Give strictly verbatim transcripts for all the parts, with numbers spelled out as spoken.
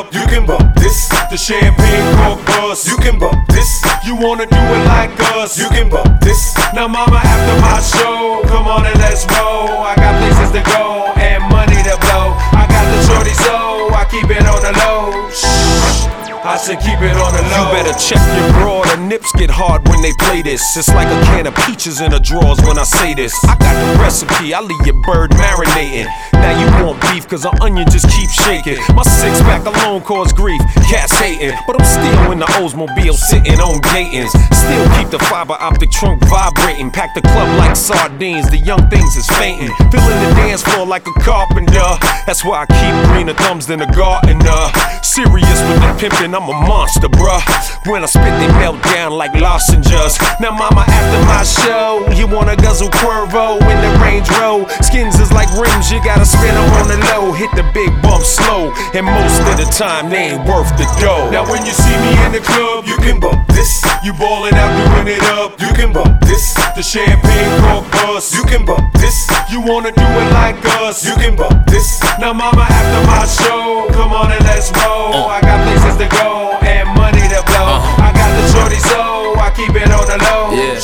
up, you can bump this. The champagne cork bus, you can bump this. You wanna do it like us, you can bump this. Now mama, after my show, come on and let's roll. I got places to go and money to blow. I got the shorty, so I keep it on the low. Shh, I should keep it on the low. You better check your bra, the nips get hard when they play this. It's like a can of peaches in the drawers when I say this. I got the recipe, I leave your bird marinating. Now you want beef, cause the onion just keeps shaking. My six pack alone cause grief, cats hating. But I'm still in the Oldsmobile sitting on Dayton's. Still keep the fiber optic trunk vibrating. Pack the club like sardines, the young things is fainting. Filling the dance floor like a carpenter. That's why I keep greener thumbs than a gardener. Serious with the pimpin', I'm a monster, bruh. When I spit, they melt down like lozenges. Now mama, after my show, you wanna guzzle Cuervo in the Range Rover. Skins is like rims, you gotta spin them on the low. Hit the big bump slow, and most of the time they ain't worth the dough. Now when you see me in the club, you can bump this. You ballin' out, doing it up, you can bump this. The champagne cork bus, you can bump this. You wanna do it like us, you can bump this. Now mama, after my show, come on and let's roll. I got places to go and money to blow. I got the shorty, so I keep it on the low. Yeah.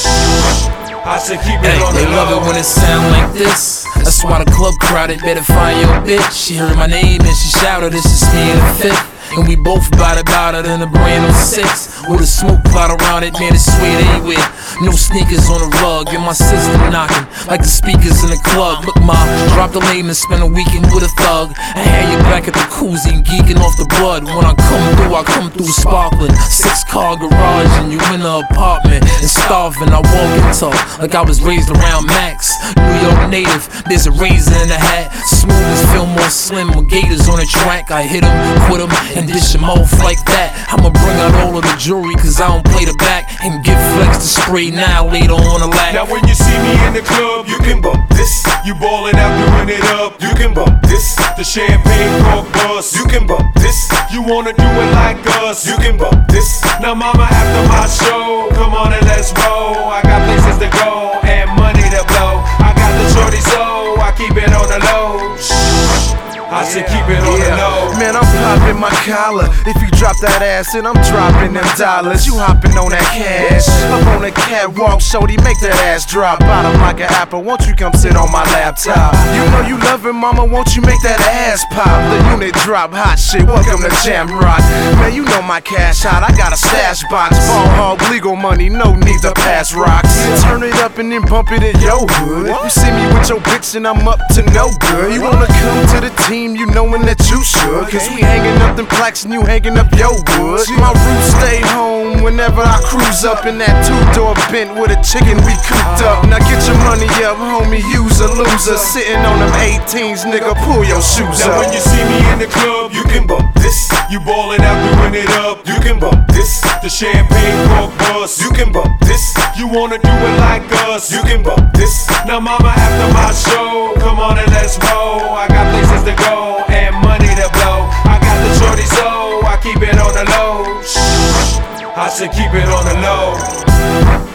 I should keep it hey, on the they low. love it when it sound like this. That's why the club crowded. Better find your bitch. She heard my name and she shouted, "This is me in the fifth." And we both bout it, bout it in a brand new six. With a smoke cloud around it, man, it's sweet anywhere. No sneakers on the rug, and my system knocking like the speakers in the club. Look, ma, drop the lame and spend a weekend with a thug. I had you back at the koozie and geeking off the blood. When I come through, I come through sparkling. Six car garage, and you in the apartment. And starving, I walk and talk like I was raised around Max. New York native, there's a razor in the hat. Smooth as Fillmore Slim with gators on the track. I hit him, quit him, and dish him off like that. I'ma bring out all of the jewelry, cause I don't play the back. And get Flex to spray now, later on the lap. Now when you see me in the club, you can bump this. You ballin' out, doing it up, you can bump this. The champagne cork bus, you can bump this. You wanna do it like us, you can bump this. Now mama, after my show, come on and let's roll. I got places to go and money to blow. I got the shorty, so I keep it on the low. Shh, I should keep it on yeah. the low. Man, I'm popping my collar. If you drop that ass, then I'm dropping them dollars. You hopping on that cash. Up on the catwalk, shorty, make that ass drop. Bottom like an apple, won't you come sit on my laptop? You know you love it, mama, won't you make that ass pop? The unit drop, hot shit, welcome to Jam Rock. Man, you know my cash hot, I got a stash box. Ball hog, legal money, no need to pass rocks. Turn it up and then bump it in your hood. You see me with your bitch and I'm up to no good. You wanna come to the team, you knowing that you should. Cause we hanging up them plaques and you hanging up your wood. My roots stay home whenever I cruise up in that two-door Bent with a chicken we cooked up. Now get your money up, homie, you's a loser. Sitting on them eighteens, nigga, pull your shoes Now up. when you see me in the club, you can bump this. You ballin' out, doing it up, you can bump this. The champagne cork bus, you can bump this. You wanna do it like us, you can bump this. Now mama, after my show, come on and let's roll. I got places to go and money to blow. I got the shorty, so I keep it on the low. Shh, I should keep it on the low.